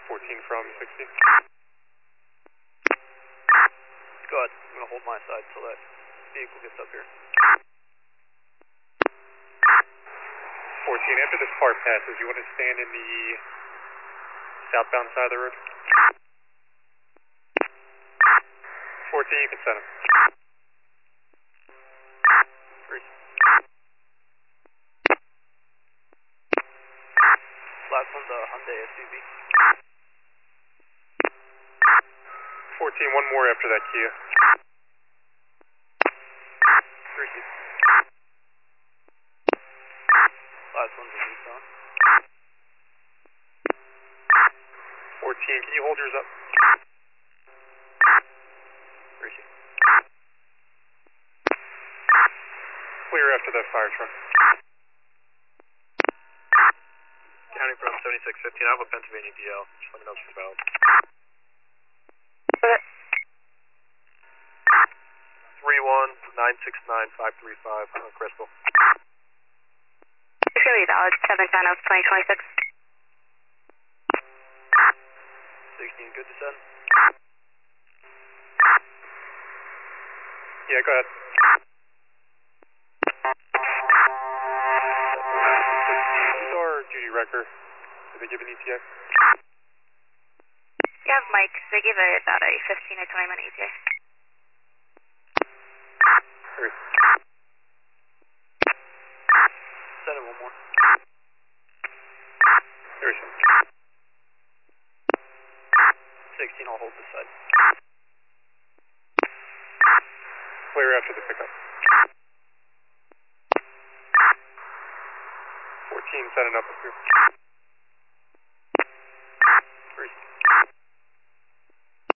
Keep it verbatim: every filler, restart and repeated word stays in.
fourteen from sixty. Go ahead. I'm going to hold my side until that vehicle gets up here. fourteen, after this car passes, you want to stand in the southbound side of the road? fourteen, you can send him. Three. Last one's a Hyundai S U V. fourteen, one more after that Kia. Three. Last one's a Nissan. fourteen, can you hold yours up? Three. Clear after that fire truck. Counting from seventy-six fifteen, I have a Pennsylvania D L. Just let me know if it's valid. three one nine six nine five three five on Crystal. It's going to be valid, seven ten of twenty twenty-six. sixteen, good to send? Yeah, go ahead. Who's our duty wrecker? Did they give an E T A? You have Mike. They give it about a fifteen or twenty minute E T A. Three. Send it one more. Three. sixteen, I'll hold this side. Clear after the pickup. fourteen, setting up up here.